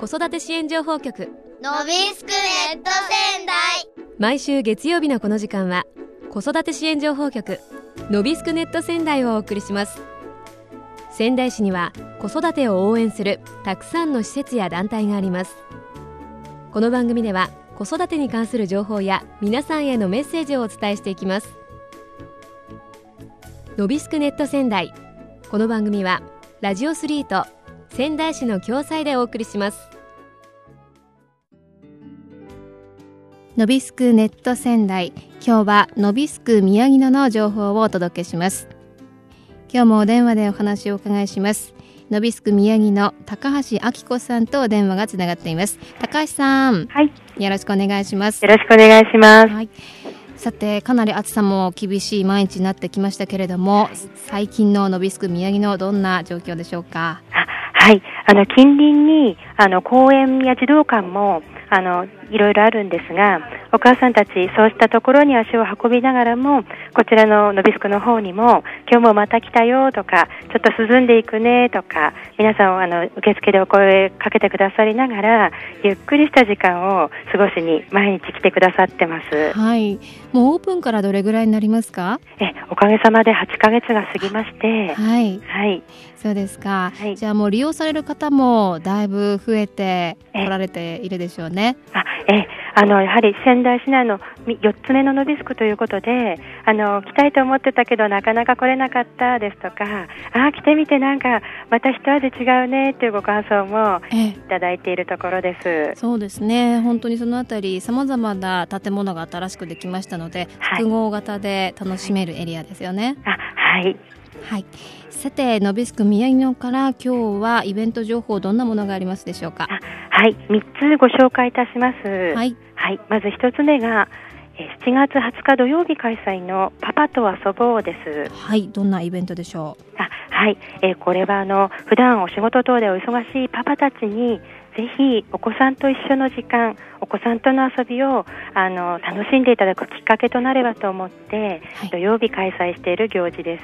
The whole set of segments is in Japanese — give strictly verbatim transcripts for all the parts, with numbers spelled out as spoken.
子育て支援情報局のびすくネット仙台。 毎週月曜日のこの時間は子育て支援情報局のびすくネット仙台をお送りします。仙台市には子育てを応援するたくさんの施設や団体があります。この番組では子育てに関する情報や皆さんへのメッセージをお伝えしていきます。のびすくネット仙台、この番組はラジオスリーと仙台市の共催でお送りします。 のびすくネット仙台、今日はのびすく宮城野の情報をお届けします。今日もお電話でお話をお伺いします。のびすく宮城野高橋明子さんとお電話がつながっています。高橋さん、 はい、 よろしくお願いします。 よろしくお願いします。 はい、さて、かなり暑さも厳しい毎日になってきましたけれども、最近ののびすく宮城野、どんな状況でしょうか？ はい、あの近隣にあの公園や児童館もあのいろいろあるんですが、お母さんたちそうしたところに足を運びながらも、こちらののびすくの方にも今日もまた来たよとか、ちょっと涼んでいくねとか、皆さんあの受付でお声かけてくださりながら、ゆっくりした時間を過ごしに毎日来てくださってます。 はい、もうオープンからどれぐらいになりますか？ えおかげさまではちかげつが過ぎまして、 はい、 はい、 そうですか、 はい、 じゃあもう利用される方もだいぶ増えて来られているでしょうね。 あえあのやはり仙台市内のよっつめののびすくということで、あの来たいと思ってたけどなかなか来れなかったですとか、あ来てみてなんかまた一味違うねというご感想もいただいているところです。 そうですね、本当にそのあたりさまざまな建物が新しくできましたので、はい、複合型で楽しめるエリアですよね。 あはいはい、さて、のびすく宮城野から今日はイベント情報、どんなものがありますでしょうか？ はい、みっつご紹介いたします。はい、はい、まずひとつめがしちがつはつか土曜日開催のパパと遊ぼうです。 はい、どんなイベントでしょう？ あはい、えー、これはあの普段お仕事等でお忙しいパパたちにぜひお子さんと一緒の時間、お子さんとの遊びをあの楽しんでいただくきっかけとなればと思って、はい、土曜日開催している行事です。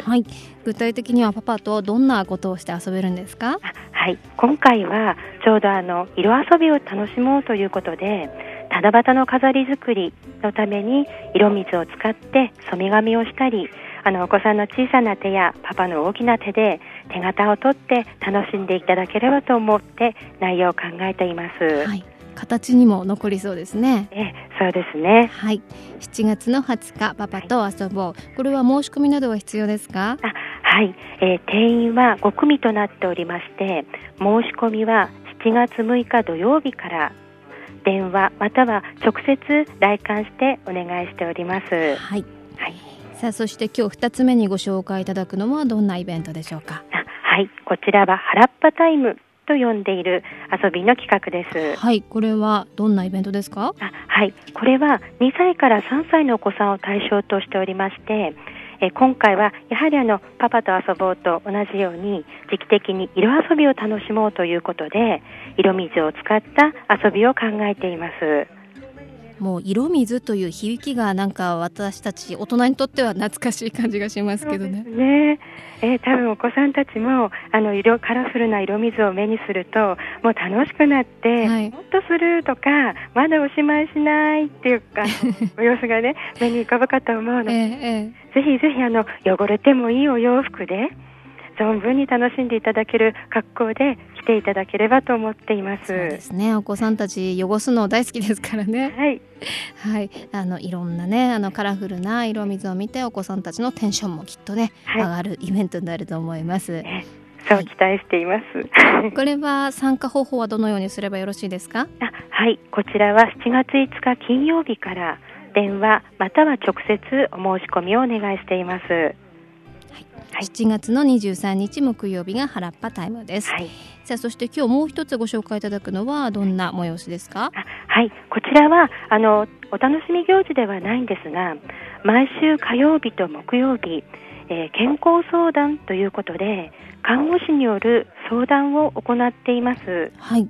はい、具体的にはパパとどんなことをして遊べるんですか？ はい、今回はちょうどあの色遊びを楽しもうということで、七夕の飾り作りのために色水を使って染め紙をしたり、あのお子さんの小さな手やパパの大きな手で手形を取って楽しんでいただければと思って内容を考えています。 はい、形にも残りそうですね。 えそうですね。 はい、しちがつのはつかパパと遊ぼう、はい、これは申し込みなどは必要ですか？ あはい、えー、定員はごくみとなっておりまして、申し込みはしちがつむいか土曜日から電話または直接来館してお願いしております。はい、 はい、さあ、そして今日ふたつめにご紹介いただくのはどんなイベントでしょうか？ あはい、こちらは原っぱタイムと呼んでいる遊びの企画です。 はい、これはどんなイベントですか？ あはい、これはにさいからさんさいのお子さんを対象としておりまして、え今回はやはりあのパパと遊ぼうと同じように時期的に色遊びを楽しもうということで、色水を使った遊びを考えています。 もう色水という響きがなんか私たち大人にとっては懐かしい感じがしますけどね。 そうですね、えー、多分お子さんたちもあの色カラフルな色水を目にするともう楽しくなって、はい、もっとするとかまだおしまいしないっていうかお様子がね目に浮かぶかと思うので、えー、ぜひぜひあの汚れてもいいお洋服で存分に楽しんでいただける格好で来ていただければと思っています。 そうですね、お子さんたち汚すの大好きですからね。 はい、 はい、あのいろんなねあのカラフルな色水を見てお子さんたちのテンションもきっとね、はい、上がるイベントになると思います。 そう期待しています、 はい、これは参加方法はどのようにすればよろしいですか？ あはい、こちらはしちがついつか金曜日から電話または直接お申し込みをお願いしています。 はい、しちがつのにじゅうさんにち木曜日が原っぱタイムです。はい、さあ、そして今日もう一つご紹介いただくのはどんな催しですか？ あはい、こちらはあのお楽しみ行事ではないんですが、毎週火曜日と木曜日、えー、健康相談ということで看護師による相談を行っています。 はい、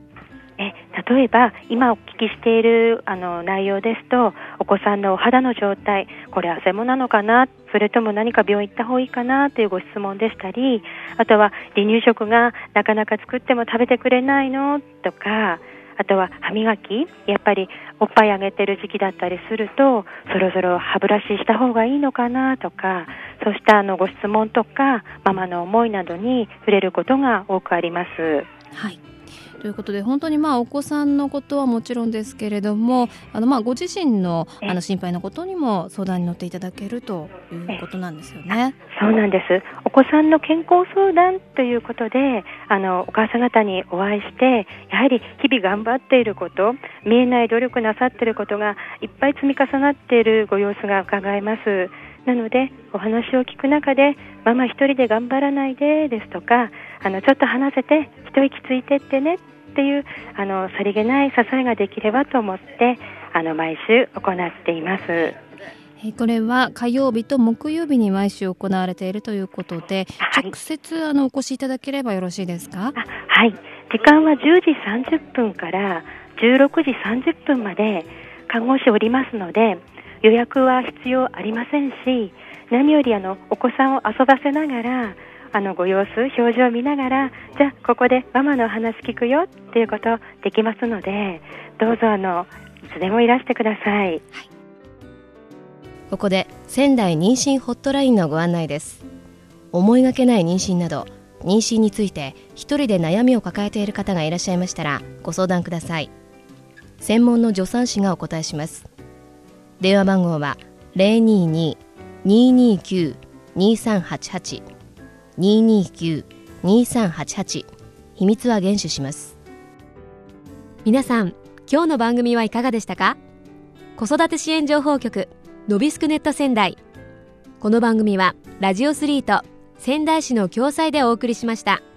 え例えば今お聞きしているあの内容ですと、お子さんのお肌の状態、これ汗もなのかな、それとも何か病院行った方がいいかなというご質問でしたり、あとは離乳食がなかなか作っても食べてくれないのとか、あとは歯磨き、やっぱりおっぱいあげてる時期だったりすると、そろそろ歯ブラシした方がいいのかなとか、そうしたあのご質問とかママの思いなどに触れることが多くあります。 はい、ということで本当にまあお子さんのことはもちろんですけれども、あのまあご自身のあの心配なことにも相談に乗っていただけるということなんですよね。 そうなんです。お子さんの健康相談ということで、あのお母さん方にお会いして、やはり日々頑張っていること、見えない努力なさっていることがいっぱい積み重なっているご様子が伺えます。なのでお話を聞く中で、ママ一人で頑張らないでですとか、あのちょっと話せて一息ついてってねっていうあのさりげない支えができればと思って、あの毎週行っています。 これは火曜日と木曜日に毎週行われているということで、はい、直接あのお越しいただければよろしいですか？ あ、はい、時間はじゅうじさんじゅっぷんからじゅうろくじさんじゅっぷんまで看護師おりますので、予約は必要ありませんし、何よりあのお子さんを遊ばせながら、あのご様子、表情を見ながら、じゃあここでママの話聞くよっていうことできますので、どうぞあのいつでもいらしてください。はい、 ここで仙台妊娠ホットラインのご案内です。思いがけない妊娠など、妊娠について一人で悩みを抱えている方がいらっしゃいましたらご相談ください。専門の助産師がお答えします。電話番号は ゼロにーにー にーにーきゅう にーさんはちはち にーにーきゅう にーさんはちはち。秘密は厳守します。皆さん、今日の番組はいかがでしたか？子育て支援情報局のびすくネット仙台。この番組はラジオスリーと仙台市の共催でお送りしました。